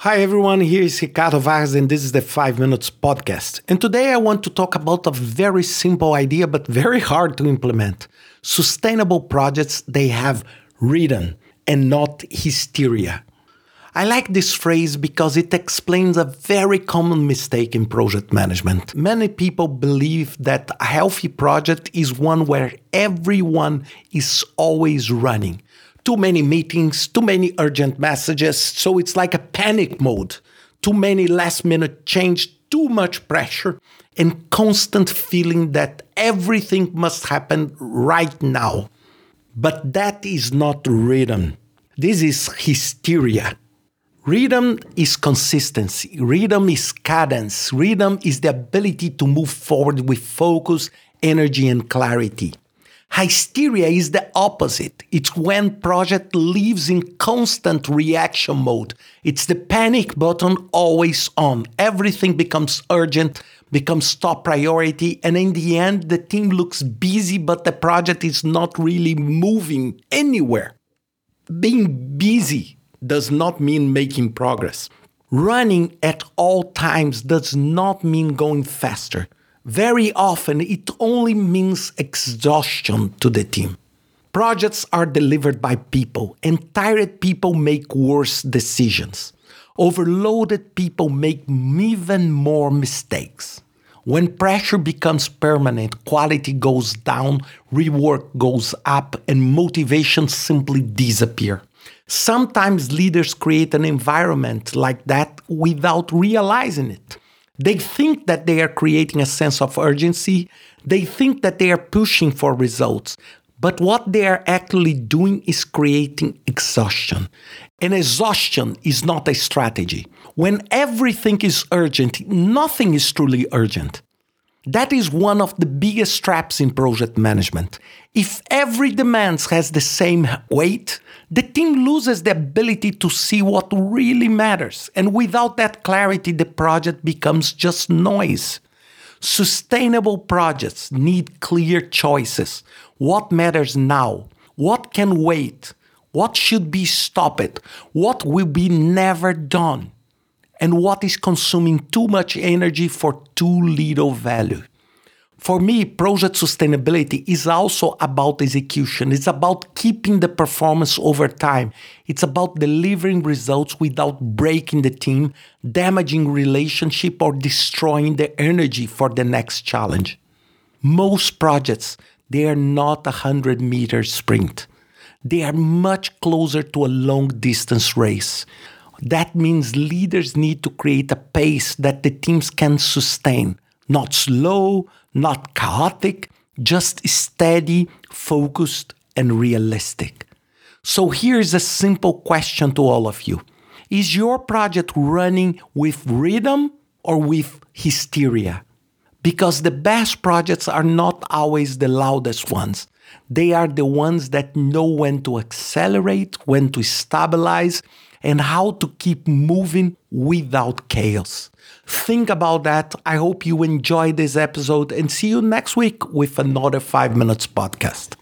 Hi everyone, here is Ricardo Vargas and this is the 5 Minutes Podcast. And today I want to talk about a very simple idea but very hard to implement. Sustainable projects, they have rhythm and not hysteria. I like this phrase because it explains a very common mistake in project management. Many people believe that a healthy project is one where everyone is always running. Too many meetings, too many urgent messages, so it's like a panic mode. Too many last-minute change, too much pressure, and constant feeling that everything must happen right now. But that is not rhythm. This is hysteria. Rhythm is consistency. Rhythm is cadence. Rhythm is the ability to move forward with focus, energy, and clarity. Hysteria is the opposite. It's when project lives in constant reaction mode. It's the panic button always on. Everything becomes urgent, becomes top priority, and in the end, the team looks busy, but the project is not really moving anywhere. Being busy does not mean making progress. Running at all times does not mean going faster. Very often, it only means exhaustion to the team. Projects are delivered by people, and tired people make worse decisions. Overloaded people make even more mistakes. When pressure becomes permanent, quality goes down, rework goes up, and motivation simply disappears. Sometimes leaders create an environment like that without realizing it. They think that they are creating a sense of urgency. They think that they are pushing for results. But what they are actually doing is creating exhaustion. And exhaustion is not a strategy. When everything is urgent, nothing is truly urgent. That is one of the biggest traps in project management. If every demand has the same weight, the team loses the ability to see what really matters. And without that clarity, the project becomes just noise. Sustainable projects need clear choices. What matters now? What can wait? What should be stopped? What will be never done? And what is consuming too much energy for too little value. For me, project sustainability is also about execution. It's about keeping the performance over time. It's about delivering results without breaking the team, damaging relationship, or destroying the energy for the next challenge. Most projects, they are not a 100-meter sprint. They are much closer to a long-distance race. That means leaders need to create a pace that the teams can sustain. Not slow, not chaotic, just steady, focused, and realistic. So here's a simple question to all of you. Is your project running with rhythm or with hysteria? Because the best projects are not always the loudest ones. They are the ones that know when to accelerate, when to stabilize, and how to keep moving without chaos. Think about that. I hope you enjoyed this episode and see you next week with another 5 Minutes Podcast.